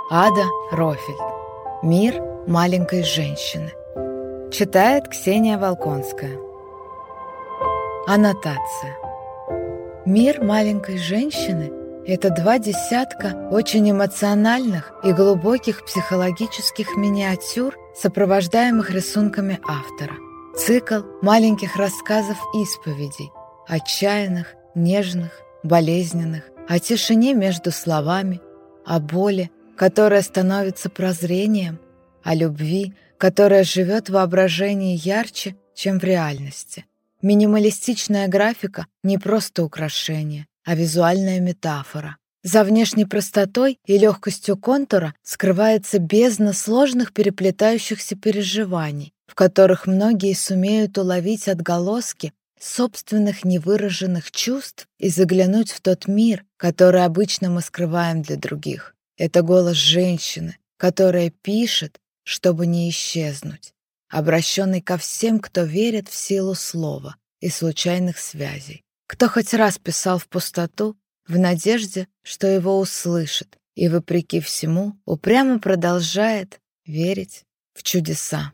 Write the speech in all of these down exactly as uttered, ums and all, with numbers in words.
Ада Рофельд. «Мир маленькой женщины». Читает Ксения Волконская. Аннотация. «Мир маленькой женщины» — это два десятка очень эмоциональных и глубоких психологических миниатюр, сопровождаемых рисунками автора. Цикл маленьких рассказов-исповедей, отчаянных, нежных, болезненных, о тишине между словами, о боли, которая становится прозрением, о любви, которая живет в воображении ярче, чем в реальности. Минималистичная графика — не просто украшение, а визуальная метафора. За внешней простотой и легкостью контура скрывается бездна сложных переплетающихся переживаний, в которых многие сумеют уловить отголоски собственных невыраженных чувств и заглянуть в тот мир, который обычно мы скрываем для других. Это голос женщины, которая пишет, чтобы не исчезнуть, обращенный ко всем, кто верит в силу слова и случайных связей, кто хоть раз писал в пустоту в надежде, что его услышат, и, вопреки всему, упрямо продолжает верить в чудеса.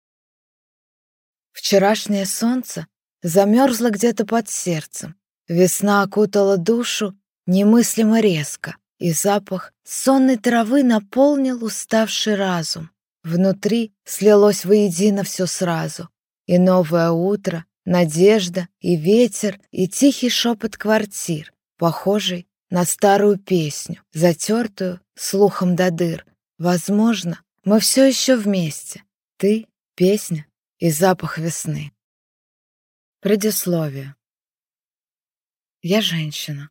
Вчерашнее солнце замерзло где-то под сердцем, весна окутала душу немыслимо резко, и запах сонной травы наполнил уставший разум. Внутри слилось воедино все сразу. И новое утро, надежда, и ветер, и тихий шепот квартир, похожий на старую песню, затертую слухом до дыр. Возможно, мы все еще вместе. Ты, песня и запах весны. Предисловие. Я женщина,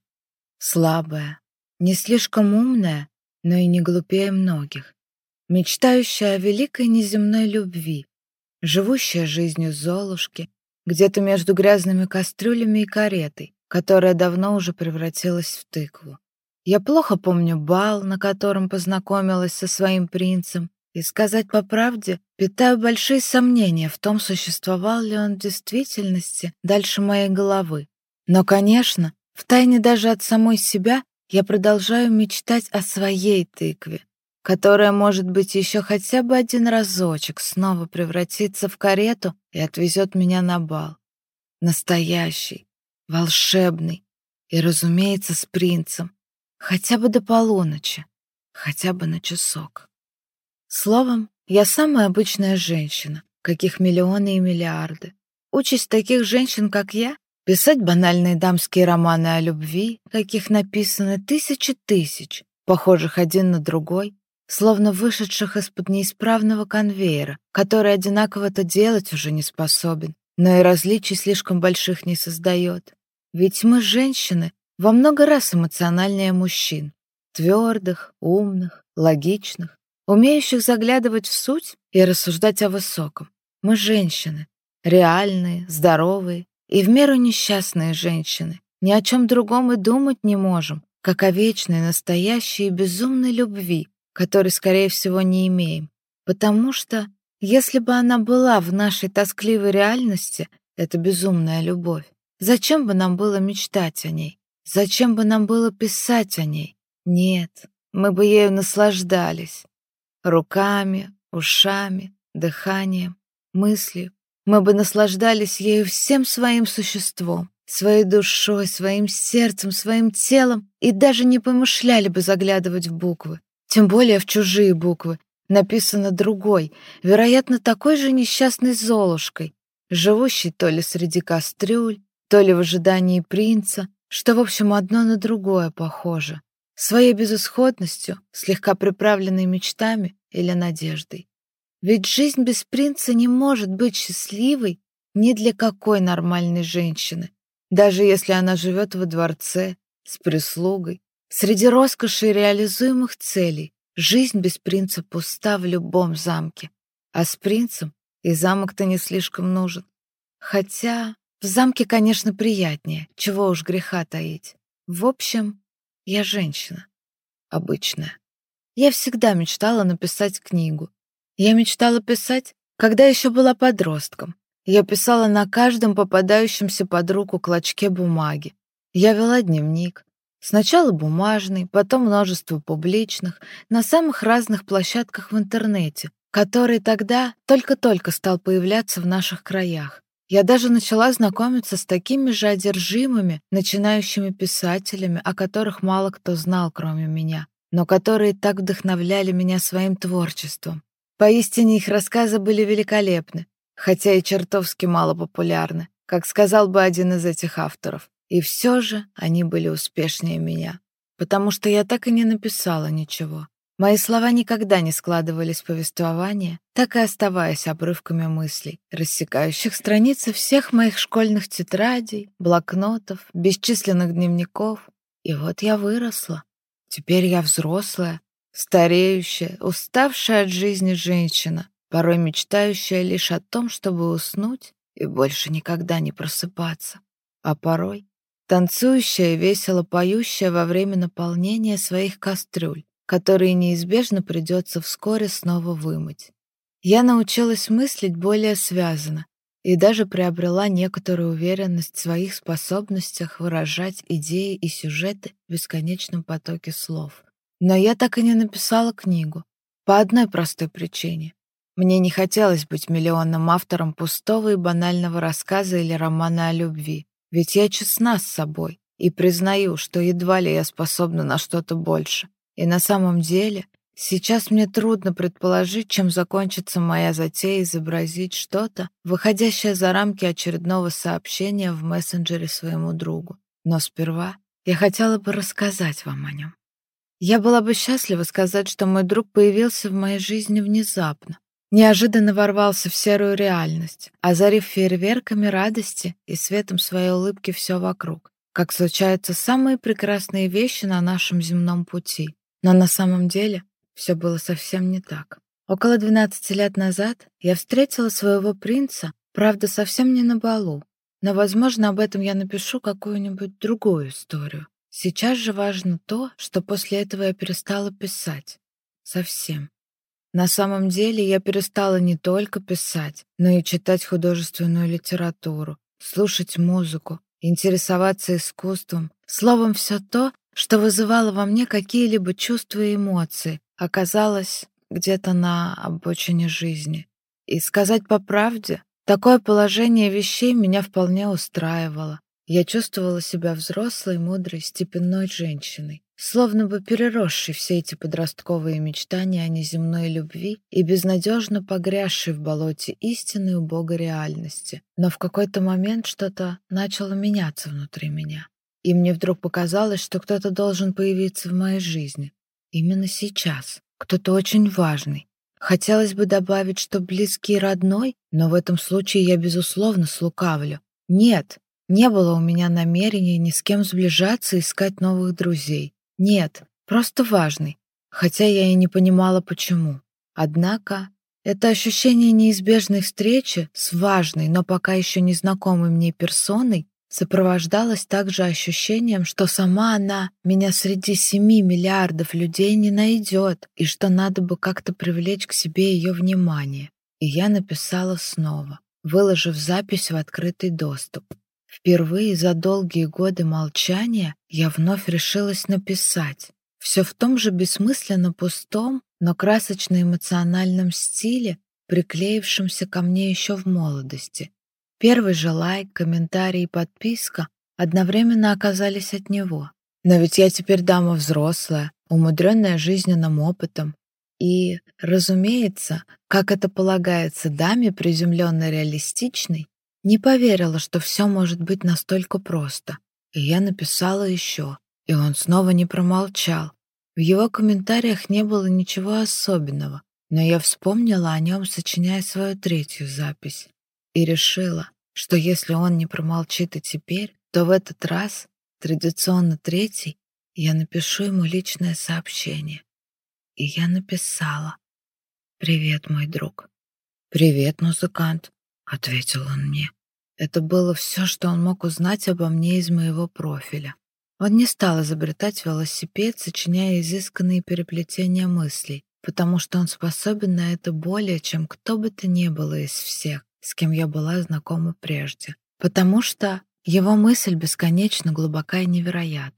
слабая, не слишком умная, но и не глупее многих, мечтающая о великой неземной любви, живущая жизнью Золушки, где-то между грязными кастрюлями и каретой, которая давно уже превратилась в тыкву. Я плохо помню бал, на котором познакомилась со своим принцем, и, сказать по правде, питаю большие сомнения в том, существовал ли он в действительности дальше моей головы. Но, конечно, втайне даже от самой себя я продолжаю мечтать о своей тыкве, которая, может быть, еще хотя бы один разочек снова превратится в карету и отвезет меня на бал. Настоящий, волшебный и, разумеется, с принцем. Хотя бы до полуночи, хотя бы на часок. Словом, я самая обычная женщина, каких миллионы и миллиарды. Участь таких женщин, как я, писать банальные дамские романы о любви, каких написано тысячи тысяч, похожих один на другой, словно вышедших из-под неисправного конвейера, который одинаково-то делать уже не способен, но и различий слишком больших не создает. Ведь мы, женщины, во много раз эмоциональнее мужчин, твердых, умных, логичных, умеющих заглядывать в суть и рассуждать о высоком. Мы женщины, реальные, здоровые, и в меру несчастные женщины, ни о чем другом и думать не можем, как о вечной, настоящей и безумной любви, которой, скорее всего, не имеем. Потому что, если бы она была в нашей тоскливой реальности, эта безумная любовь, зачем бы нам было мечтать о ней? Зачем бы нам было писать о ней? Нет, мы бы ею наслаждались. Руками, ушами, дыханием, мыслью. Мы бы наслаждались ею всем своим существом, своей душой, своим сердцем, своим телом и даже не помышляли бы заглядывать в буквы, тем более в чужие буквы, написано другой, вероятно, такой же несчастной Золушкой, живущей то ли среди кастрюль, то ли в ожидании принца, что, в общем, одно на другое похоже, своей безысходностью, слегка приправленной мечтами или надеждой. Ведь жизнь без принца не может быть счастливой ни для какой нормальной женщины, даже если она живет во дворце, с прислугой. Среди роскоши и реализуемых целей жизнь без принца пуста в любом замке. А с принцем и замок-то не слишком нужен. Хотя в замке, конечно, приятнее, чего уж греха таить. В общем, я женщина. Обычная. Я всегда мечтала написать книгу. Я мечтала писать, когда еще была подростком. Я писала на каждом попадающемся под руку клочке бумаги. Я вела дневник. Сначала бумажный, потом множество публичных, на самых разных площадках в интернете, который тогда только-только стал появляться в наших краях. Я даже начала знакомиться с такими же одержимыми, начинающими писателями, о которых мало кто знал, кроме меня, но которые так вдохновляли меня своим творчеством. Поистине их рассказы были великолепны, хотя и чертовски малопопулярны, как сказал бы один из этих авторов. И все же они были успешнее меня, потому что я так и не написала ничего. Мои слова никогда не складывались в повествование, так и оставаясь обрывками мыслей, рассекающих страницы всех моих школьных тетрадей, блокнотов, бесчисленных дневников. И вот я выросла. Теперь я взрослая, стареющая, уставшая от жизни женщина, порой мечтающая лишь о том, чтобы уснуть и больше никогда не просыпаться. А порой танцующая и весело поющая во время наполнения своих кастрюль, которые неизбежно придется вскоре снова вымыть. Я научилась мыслить более связанно и даже приобрела некоторую уверенность в своих способностях выражать идеи и сюжеты в бесконечном потоке слов. Но я так и не написала книгу. По одной простой причине. Мне не хотелось быть миллионным автором пустого и банального рассказа или романа о любви. Ведь я честна с собой и признаю, что едва ли я способна на что-то больше. И на самом деле, сейчас мне трудно предположить, чем закончится моя затея изобразить что-то, выходящее за рамки очередного сообщения в мессенджере своему другу. Но сперва я хотела бы рассказать вам о нем. Я была бы счастлива сказать, что мой друг появился в моей жизни внезапно, неожиданно ворвался в серую реальность, озарив фейерверками радости и светом своей улыбки все вокруг, как случаются самые прекрасные вещи на нашем земном пути. Но на самом деле все было совсем не так. Около двенадцати лет назад я встретила своего принца, правда, совсем не на балу, но, возможно, об этом я напишу какую-нибудь другую историю. Сейчас же важно то, что после этого я перестала писать. Совсем. На самом деле я перестала не только писать, но и читать художественную литературу, слушать музыку, интересоваться искусством. Словом, все то, что вызывало во мне какие-либо чувства и эмоции, оказалось где-то на обочине жизни. И сказать по правде, такое положение вещей меня вполне устраивало. Я чувствовала себя взрослой, мудрой, степенной женщиной, словно бы переросшей все эти подростковые мечтания о неземной любви и безнадежно погрязшей в болоте истинной убогой реальности. Но в какой-то момент что-то начало меняться внутри меня, и мне вдруг показалось, что кто-то должен появиться в моей жизни. Именно сейчас. Кто-то очень важный. Хотелось бы добавить, что близкий и родной, но в этом случае я, безусловно, слукавлю. Нет, не было у меня намерения ни с кем сближаться и искать новых друзей. Нет, просто важный, хотя я и не понимала, почему. Однако это ощущение неизбежной встречи с важной, но пока еще незнакомой мне персоной сопровождалось также ощущением, что сама она меня среди семи миллиардов людей не найдет, и что надо бы как-то привлечь к себе ее внимание. И я написала снова, выложив запись в открытый доступ. Впервые за долгие годы молчания я вновь решилась написать. Все в том же бессмысленно пустом, но красочно-эмоциональном стиле, приклеившемся ко мне еще в молодости. Первый же лайк, комментарий и подписка одновременно оказались от него. Но ведь я теперь дама взрослая, умудренная жизненным опытом. И, разумеется, как это полагается даме, приземленно-реалистичной, не поверила, что все может быть настолько просто. И я написала еще, и он снова не промолчал. В его комментариях не было ничего особенного, но я вспомнила о нем, сочиняя свою третью запись, и решила, что если он не промолчит и теперь, то в этот раз, традиционно третий, я напишу ему личное сообщение. И я написала: «Привет, мой друг». «Привет, музыкант», — ответил он мне. Это было все, что он мог узнать обо мне из моего профиля. Он не стал изобретать велосипед, сочиняя изысканные переплетения мыслей, потому что он способен на это более, чем кто бы то ни было из всех, с кем я была знакома прежде. Потому что его мысль бесконечно глубока и невероятна.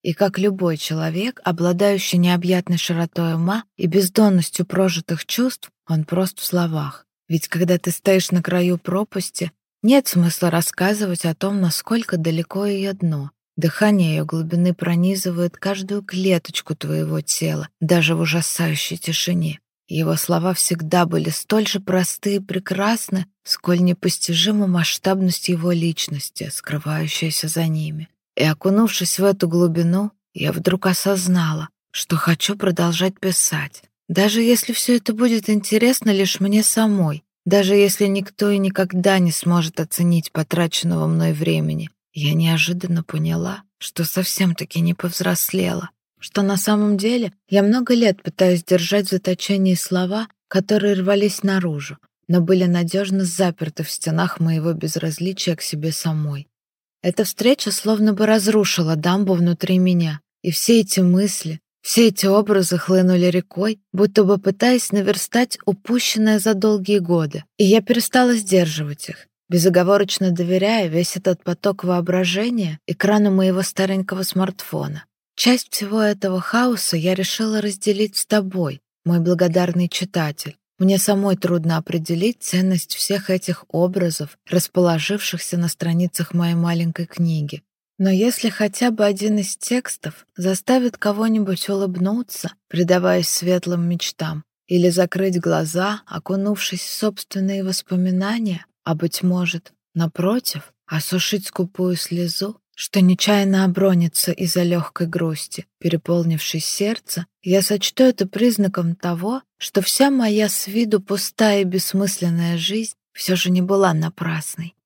И как любой человек, обладающий необъятной широтой ума и бездонностью прожитых чувств, он прост в словах. Ведь когда ты стоишь на краю пропасти, нет смысла рассказывать о том, насколько далеко ее дно. Дыхание ее глубины пронизывает каждую клеточку твоего тела, даже в ужасающей тишине. Его слова всегда были столь же просты и прекрасны, сколь непостижима масштабность его личности, скрывающаяся за ними. И, окунувшись в эту глубину, я вдруг осознала, что хочу продолжать писать. Даже если все это будет интересно лишь мне самой, даже если никто и никогда не сможет оценить потраченного мной времени, я неожиданно поняла, что совсем-таки не повзрослела, что на самом деле я много лет пытаюсь держать в заточении слова, которые рвались наружу, но были надежно заперты в стенах моего безразличия к себе самой. Эта встреча словно бы разрушила дамбу внутри меня, и все эти мысли, все эти образы хлынули рекой, будто бы пытаясь наверстать упущенное за долгие годы, и я перестала сдерживать их, безоговорочно доверяя весь этот поток воображения экрану моего старенького смартфона. Часть всего этого хаоса я решила разделить с тобой, мой благодарный читатель. Мне самой трудно определить ценность всех этих образов, расположившихся на страницах моей маленькой книги. Но если хотя бы один из текстов заставит кого-нибудь улыбнуться, предаваясь светлым мечтам, или закрыть глаза, окунувшись в собственные воспоминания, а, быть может, напротив, осушить скупую слезу, что нечаянно обронится из-за легкой грусти, переполнившей сердце, я сочту это признаком того, что вся моя с виду пустая и бессмысленная жизнь все же не была напрасной.